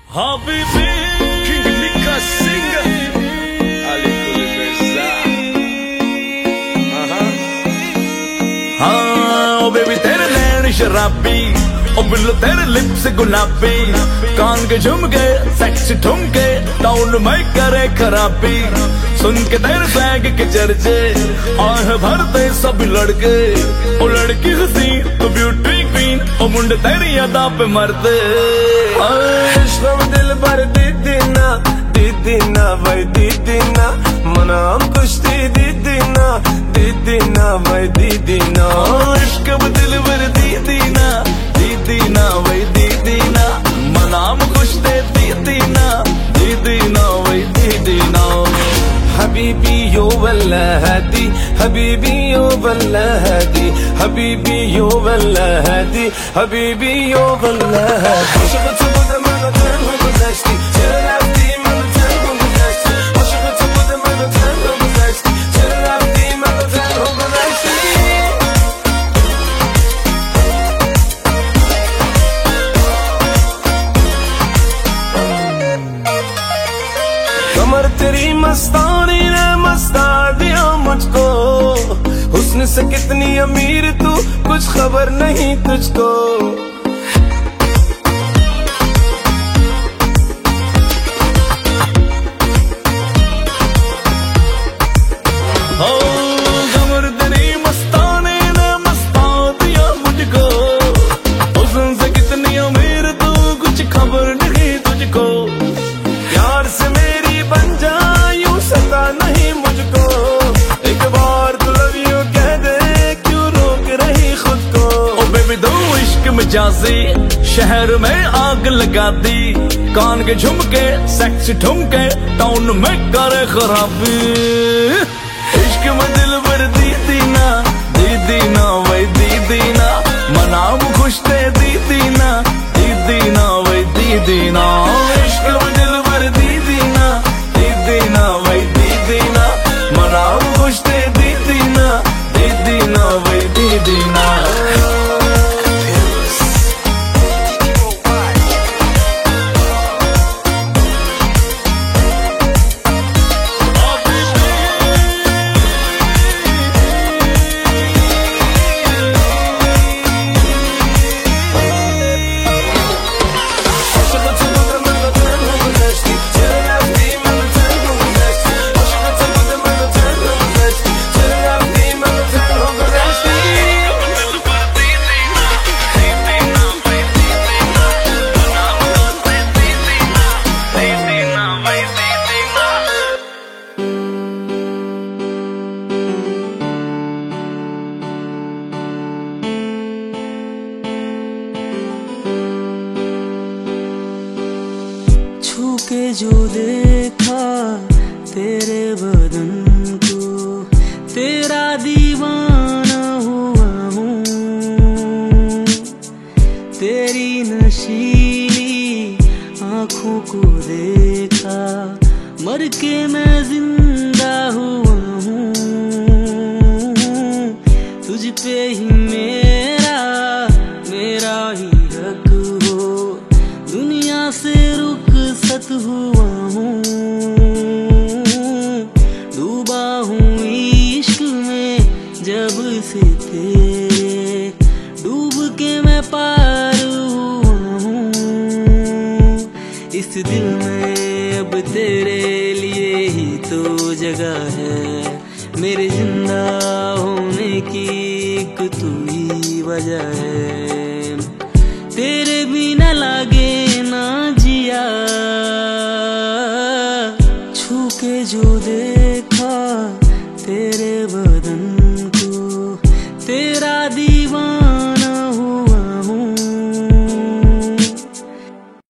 Habibi, King Mika Singer, Ali Kulifeza. हाँ ओ baby तेरे नैन शराबी, ओ बिल्लो तेरे लिप्स गुलाबी, कान के झुमके सेक्सी ठुमके टाउन में करे खराबी। सुन के तेरे बैग के चर्चे आह भरते सब लड़के, ओ लड़की हसी तो ब्यूटी क्वीन, ओ मुंडे तेरी अदा पे मरते। इश्क़ दिल भर दीदीना भाई दीदीना, मना हम कुश्ती दीदीना भाई दीदीना। इश्क़ दिल भर दीदीना भाई दीदीना, मना हम कुश्ती दीदीना भाई दीदीना। हबीबी यो वल्ला हदी, हबीबी यो वल्ला हदी, हबीबी यो वल्ला हदी, हबीबी यो वल्ला हदी। कमर तेरी मस्तानी ने मस्ता दिया मुझको, हुस्न से कितनी अमीर तू कुछ खबर नहीं तुझको। कमर तेरी मस्तानी ने मस्ता दिया मुझको, हुस्न से कितनी अमीर तू कुछ खबर नहीं तुझको। प्यार से मेरी बन जा यूं सता नहीं मुझको, एक बार तू लव यू कह दे क्यों रोक रही खुद को। ओ बेबी दो इश्क में जाजी शहर में आग लगा दी, कान के झुमके सेक्सी ठुमके टाउन में करे खराबी। इश्क में दिल भर दीदीना भाई दीदीना, मनाम खुश थे दीदीना भाई दीदीना। इश्क में दिल भर दीदीना भाई दीदीना, मनाम खुश थे दीदीना भाई दीदीना। छू के जो देखा तेरे बदन को, तेरा दीवाना हुआ हूँ। तेरी नशीली आँखों को देखा, मर के मैं जिंदा हुआ हूँ। तुझ पे ही मेरा ही हक हो, दुनिया से रुखसत हुआ हूँ। डूबा हूँ इश्क में जब से तेरे, डूब के मैं पार हुआ हूँ। इस दिल में अब तेरे लिए ही तो जगह है, मेरे जिंदा होने की एक तू ही वजह है। तेरे बिना लागे ना जिया, छू के जो देखा तेरे बदन